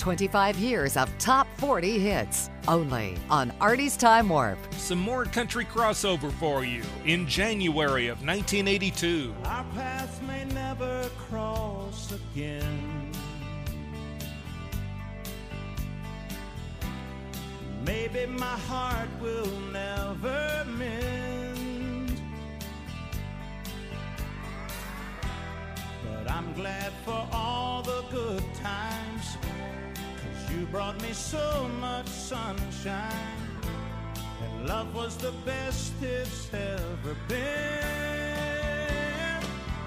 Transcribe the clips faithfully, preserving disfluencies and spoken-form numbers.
twenty-five years of top forty hits. Only on Artie's Time Warp. Some more country crossover for you in January of nineteen eighty-two. Our paths may never cross again. Maybe my heart will never mend. But I'm glad for all the good times, 'cause you brought me so much sunshine, and love was the best it's ever been.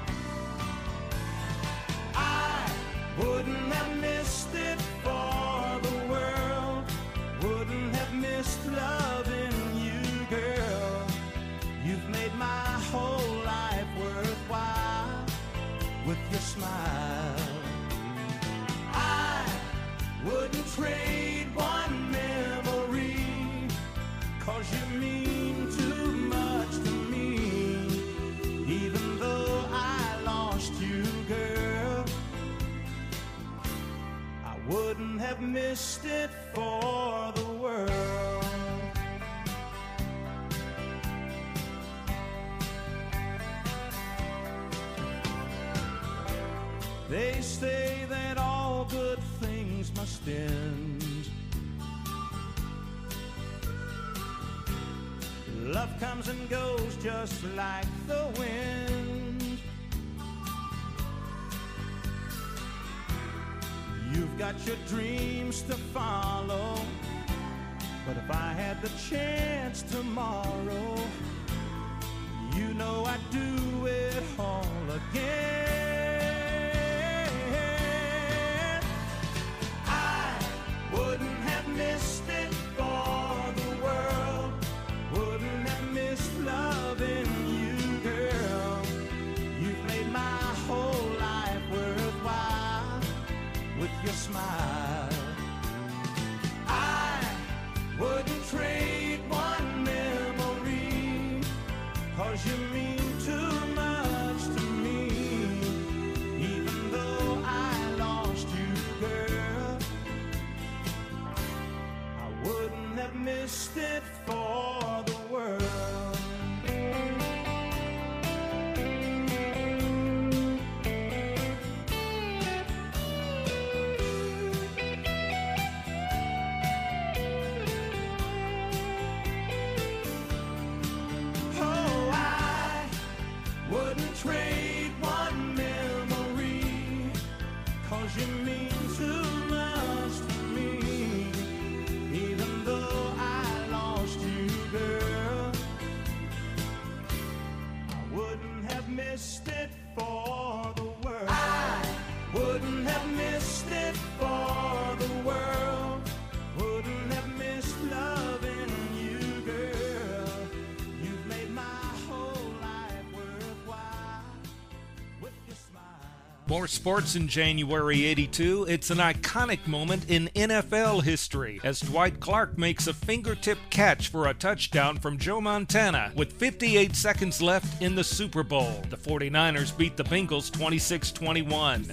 I wouldn't have missed it for the world, wouldn't have missed loving you, girl. You've made my whole life worthwhile with your smile. I wouldn't trade one memory, 'cause you mean too much to me. Even though I lost you, girl, I wouldn't have missed it for the world. They say that all good things must end. Love comes and goes just like the wind. You've got your dreams to follow, but if I had the chance tomorrow, you know I'd do it all again. Wouldn't have missed it for the world, wouldn't have missed loving you, girl. You've made my whole life worthwhile with your smile. I wouldn't trade one memory, 'cause you mean too much to me. Even though I lost you, girl, wouldn't have missed it for the world. Oh, I wouldn't trade one memory, 'cause you mean too much to me. Even though I lost you, girl, I wouldn't have missed it for the world. I wouldn't have missed it for the world, wouldn't have missed loving you, girl. You've made my whole life worthwhile with your smile. More sports in January eighty-two. It's an iconic moment in N F L history as Dwight Clark makes a fingertip catch for a touchdown from Joe Montana with fifty-eight seconds left in the Super Bowl. The forty-niners beat the Bengals twenty-six twenty-one.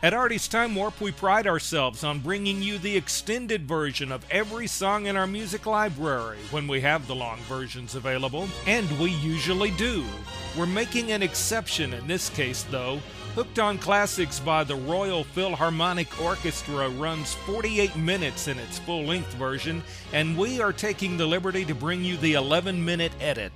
At Artie's Time Warp, we pride ourselves on bringing you the extended version of every song in our music library when we have the long versions available, and we usually do. We're making an exception in this case, though. Hooked on Classics by the Royal Philharmonic Orchestra runs forty-eight minutes in its full-length version, and we are taking the liberty to bring you the eleven-minute edit.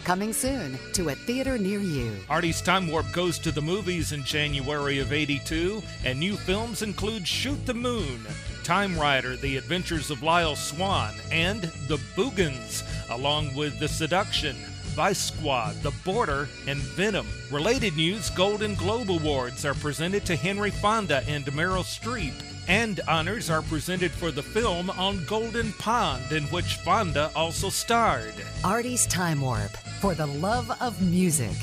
Coming soon to a theater near you. Artie's Time Warp goes to the movies in January of eighty-two, and new films include Shoot the Moon, Time Rider, The Adventures of Lyle Swan, and The Boogans, along with The Seduction, Vice Squad, The Border, and Venom. Related news, Golden Globe Awards are presented to Henry Fonda and Meryl Streep, and honors are presented for the film On Golden Pond, in which Fonda also starred. Artie's Time Warp, for the love of music.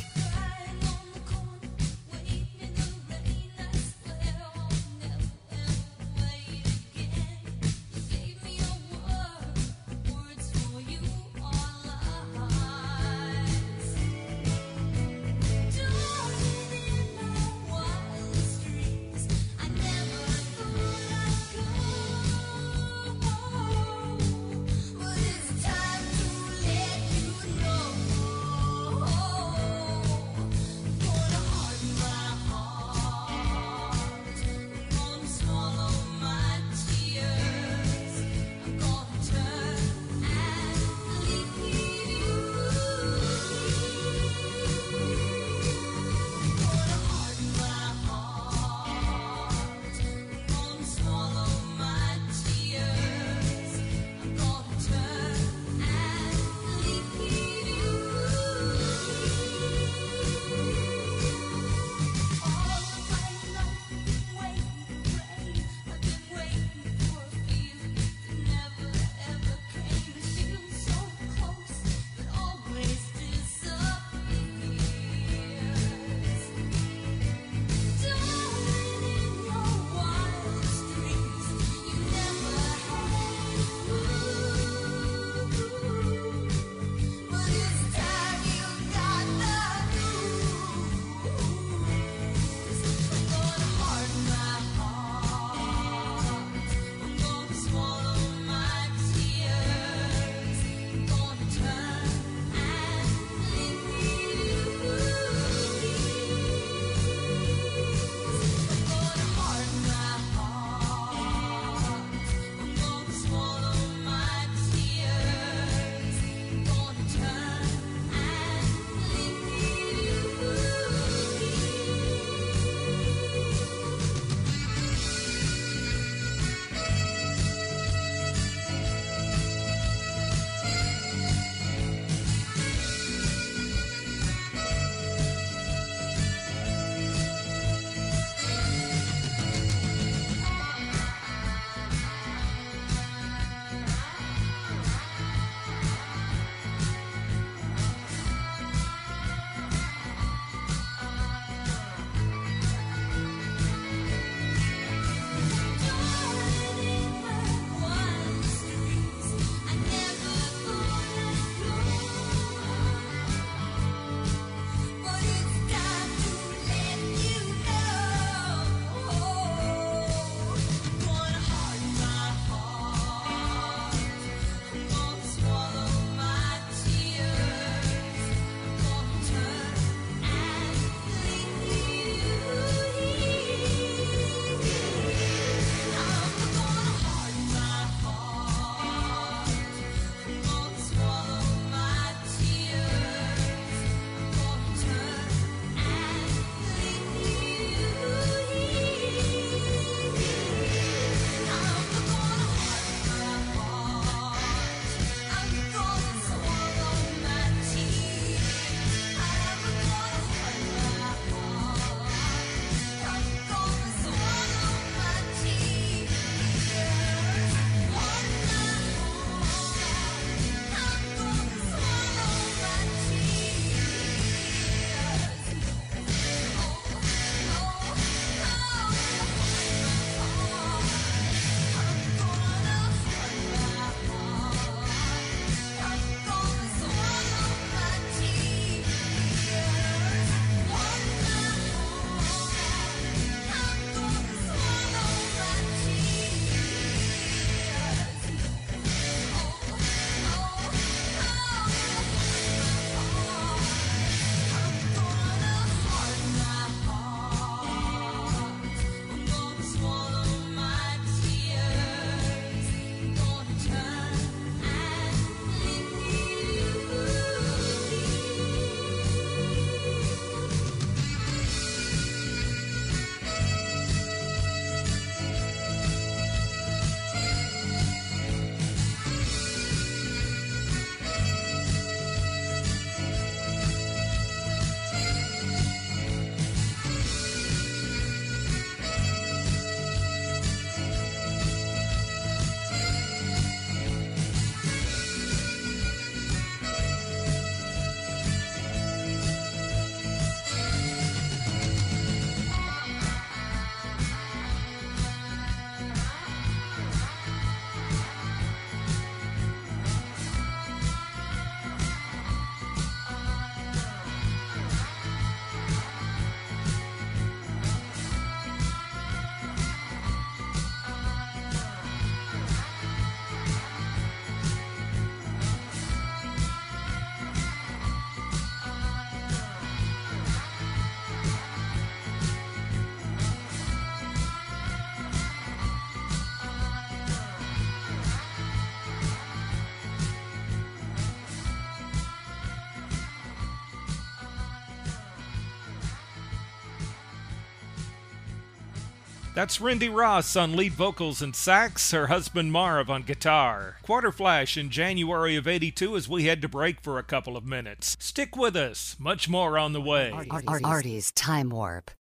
That's Rindy Ross on lead vocals and sax, her husband Marv on guitar. Quarter Flash in January of eighty-two as we head to break for a couple of minutes. Stick with us, much more on the way. Artie's Time Warp.